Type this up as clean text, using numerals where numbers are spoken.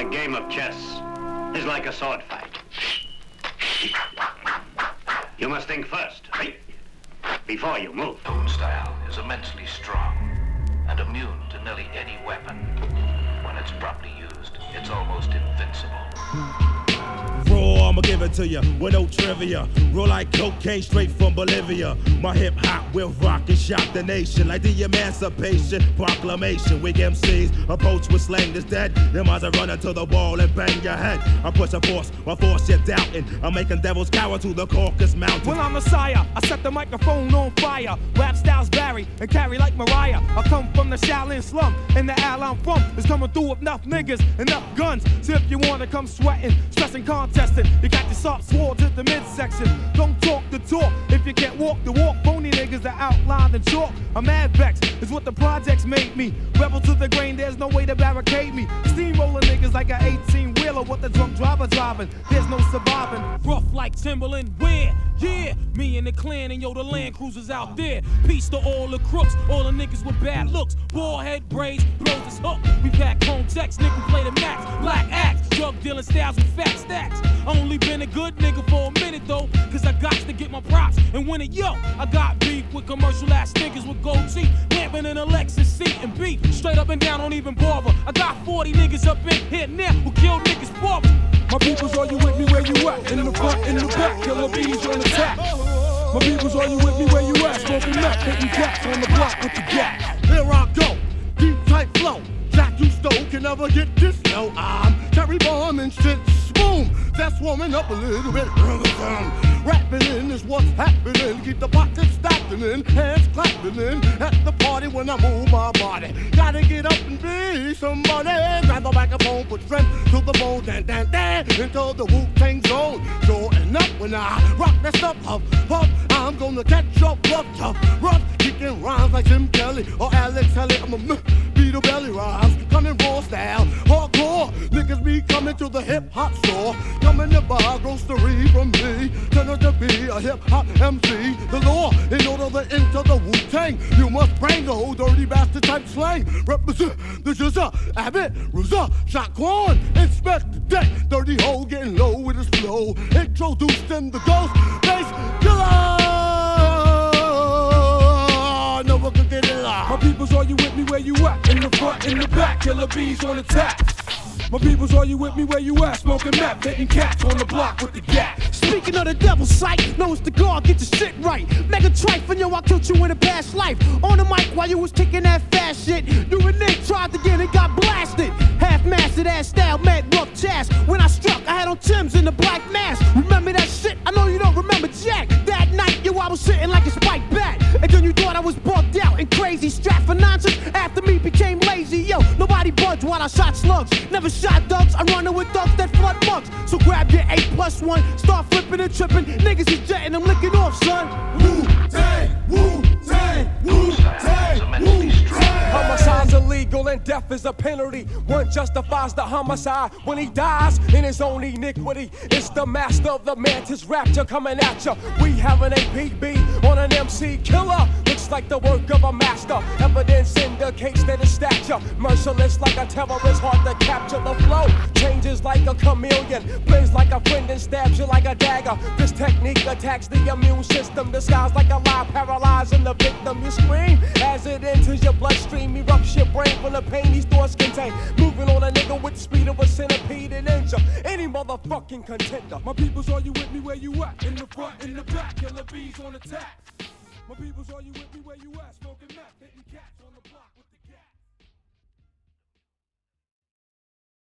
A game of chess is like a sword fight. You must think first, before you move. Own style is immensely strong and immune to nearly any weapon. When it's properly used, it's almost invincible. Raw, I'ma give it to you with no trivia. Roll like cocaine straight from Bolivia. My hip hop will rock and shock the nation like the Emancipation Proclamation. Weak MCs approach with slang that's dead. Them eyes are running to the wall and bang your head. I'm pushing force, my force you're doubting. I'm making devils cower to the Caucasus Mountain. Well, I'm Messiah. I set the microphone on fire. Rap styles vary and carry like Mariah. I come from the Shaolin slum, and the al I'm from is coming through with enough niggas, enough guns. So if you wanna come sweating, stressing, contesting, you got your soft sword to the midsection. Don't talk the talk if you can't walk the walk. Phony niggas that outline the chalk. I'm mad vexed, is what the projects made me. Rebel to the grain, there's no way to barricade me. Steamroller niggas like an 18-wheeler, what the drunk driver driving. There's no surviving. Rough like Timberland, where? Yeah, me and the clan and yo, the Land Cruisers out there. Peace to all the crooks, all the niggas with bad looks. Ball head braids, blows his hook. We pack home text, nigga play the max. Black axe, drug dealing styles with fat stacks. Only been a good nigga for a minute though, cause I got to get my props and win it. Yo, I got beef with commercial ass niggas with gold teeth, lamping in a Lexus seat and beef. Straight up and down, don't even bother. I got 40 niggas up in here now who kill niggas for me. My peoples, are you with me where you at? In the front, in the back, killer bees on attack. My peoples, are you with me where you at? Smoking meth, hitting cats on the block with the gas. Here I go, deep tight flow. Jack you stole can never get this low. I'm Terry Bomb and shit. Boom, that's warming up a little bit. Rapping in is what's happening. Keep the pockets stacking in, hands clapping in. At the party when I move my body. Gotta get up and be somebody. Grab the microphone, put strength to the bone. Dan, dan, dan, into the Wu-Tang zone. Sure enough when I rock that stuff up, I'm gonna catch up, tough, rough. Kicking rhymes like Jim Kelly or Alex Haley. I'm a beat a belly rhymes, coming raw style, hardcore. Niggas be coming to the hip-hop store, coming to buy grocery from me. Turn out to be a hip-hop MC. The law, in order to enter the Wu-Tang, you must bring the whole dirty bastard type slang. Represent the Jizza, Abbott, Rizza, Shaquan, inspect the deck. Dirty hole getting low with his flow. Introduced in the ghost bass killer. Never could get it live. My peoples, are you with me where you at? In the front, in the back, killer bees on attack. My peoples, are you with me where you at? Smoking meth, hitting cats on the block with the gas. Speaking of the devil's sight, knows the guard, get your shit right. Mega trifling, yo, I killed you in a past life. On the mic while you was kicking that fast shit. You and Nick tried to get it, got blasted. Half-mastered ass style, mad rough chast. When I struck, I had on Tim's in the black mask. Remember that shit? I know you don't remember Jack. That night, yo, I was sitting like a spiked bat. And then you thought I was bugged out and crazy. Strapped for nonsense, after me became lazy. Yo, nobody budged while I shot slugs. Never shot ducks, I'm running with ducks that flood mugs. So grab your 8+1, start flipping and tripping. Niggas is jetting, I'm licking off, son. Wu-Tang, Wu-Tang, Wu-Tang, Wu-Tang. Homicide's illegal and death is a penalty. One justifies the homicide when he dies in his own iniquity. It's the master of the mantis rapture coming at ya. We have an APB on an MC killer. Looks like the work of a master. Evidence indicates that his stature merciless like a terrorist, hard to capture. The flow changes like a chameleon, plays like a friend and stabs you like a dagger. This technique attacks the immune system, disguised like a lie, paralyzing the victim. You scream as it enters your bloodstream, erupts your brain from the pain these thoughts contain. Moving on a nigga with the speed of a centipede and injure any motherfucking contender. My peoples, are you with me where you at? In the front, in the back, killer bees on attack. My peoples, are you with me where you at? Smoking meth, hitting cats on the